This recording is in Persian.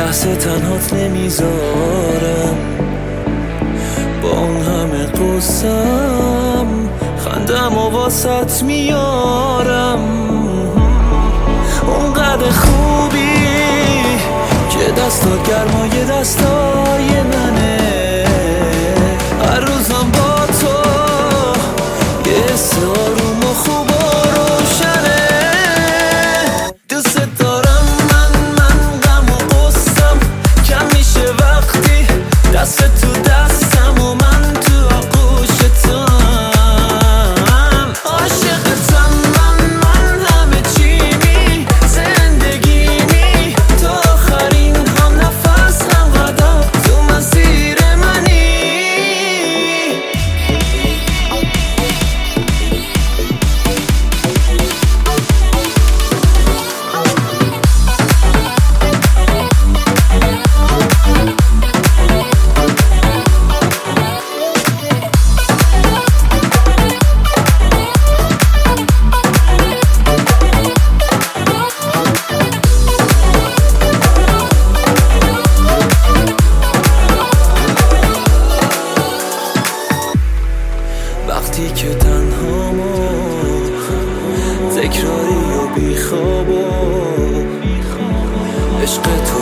بحث تنهات نمیذارم، با اون همه قصم خندم و واسط میارم. اونقدر خوبی که دستات گرمای دستای منه، هر روزم با تو یه حس آروم و خوب و روشنه. دوست دارم من غم و غصم کم میشه وقتی دست تو دستم و من تو آغوش توام. عاشقتم من همه چیمی، زندگیمی، تو آخرین هم نفس هم قدم تو مسیر منی. وقتی که تنهام و تکراری و بیخواب و عشق تو